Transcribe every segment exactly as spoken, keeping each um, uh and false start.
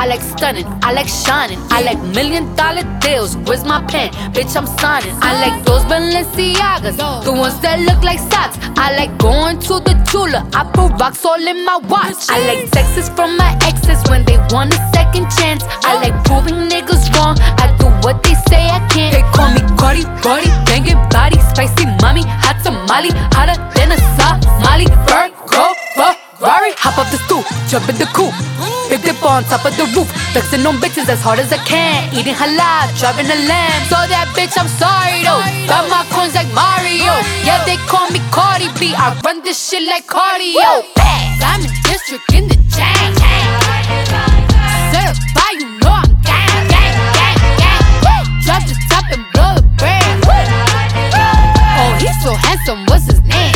I like stunning, I like shining, I like million dollar deals. Where's my pen? Bitch, I'm signing. I like those Balenciagas, the ones that look like socks. I like going to the Tula, I put rocks all in my watch. I like texts from my exes when they want a second chance. I like proving niggas wrong, I do what they say I can't. They call me Cardi, Cardi, banging body, spicy mommy, hot tamale, hotter than a Somali. Virgo, Ferrari, hop up the stoop, jump in the coupe, big dip on top of the roof, flexing on bitches as hard as I can, eating halal, driving a lamb. So that bitch, I'm sorry though, got my coins like Mario. Yeah, they call me Cardi B, I run this shit like cardio. Diamond District in the chain, certified, you know I'm gang, gang, gang, gang. Drop the top and blow the brand. Oh, he's so handsome, what's his name?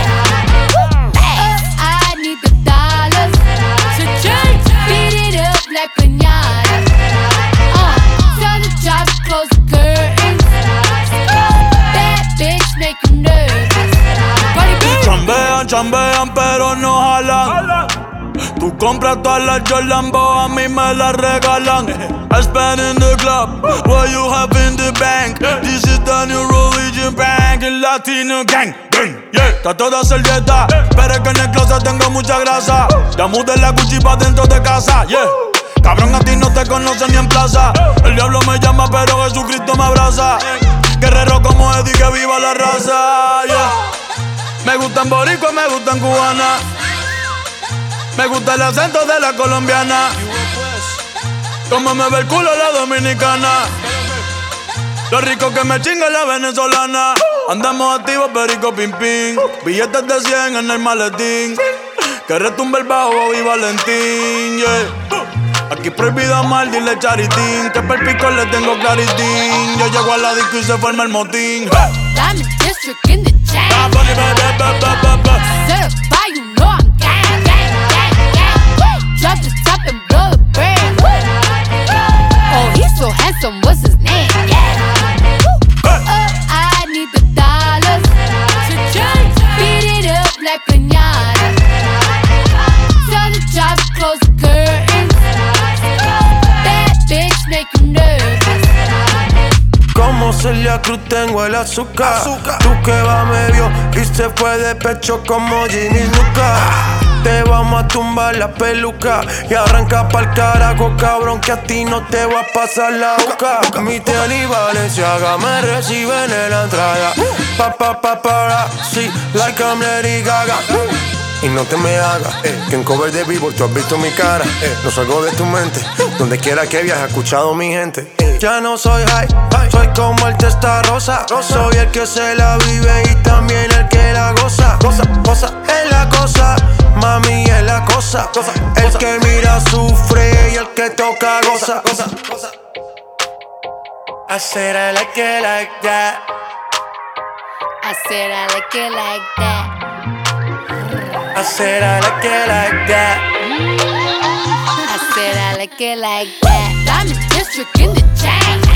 I need the dollars to change, beat it up like piñata. Uh, tell the job to close the curtains. Bad bitch make you nervous. Chambean, chambean, pero no jalan. Tú compras todas las Jordan, a mí me las regalan. I spend in the club, what you have in the bank. This is the new religion bank, el Latino gang. Yeah, trato de hacer dieta, pero es que en el closet tengo mucha grasa. Ya mudé la Gucci pa' dentro de casa, yeah. Cabrón, a ti no te conocen ni en plaza. El diablo me llama, pero Jesucristo me abraza. Guerrero como Eddie, que viva la raza, yeah. Me gustan boricua, me gustan cubana. Me gusta el acento de la colombiana. Como me ve el culo la dominicana. Lo rico que me chinga la venezolana. Andamos activos, perico, pim, pim. Billetes de cien en el maletín. Que retumbe el bajo, Bobby Valentín, yeah. Aquí prohibido amar, dile charitín. Que per pico le tengo claritín. Yo llego a la disco y se forma el motín. Diamond District in the chain. Certified, you know I'm gang, gang, gang, gang. Drop the top and blow the brand. Oh, he's so handsome, what's his name? I need the dollars to change, beat it up like piñata. Tell the job to close the curtains. Bad bitch make you nervous. Como Celia Cruz tengo el azúcar. azúcar. Tú que va medio y se fue de pecho como Ginny Luca. Te vamos a tumbar la peluca y arranca pa'l carajo, cabrón, que a ti no te va a pasar la boca. Mi tele y Valenciaga me reciben en la entrada. Pa, pa, pa, para, sí, like I'm Lady Gaga. Y no te me hagas, eh, que en cover de Billboard tú has visto mi cara, eh, no salgo de tu mente, donde quiera que viajes, he escuchado mi gente. eh. Ya no soy high, soy como el testa rosa, soy el que se la vive y también el que la goza. Goza, goza, es la cosa, mami es la cosa, cosa el cosa. Que mira sufre y el que toca goza. goza, goza. I said I like it like that. I said I like it like that. I said I like it like that. I said I like it like that. Diamond District in the chain.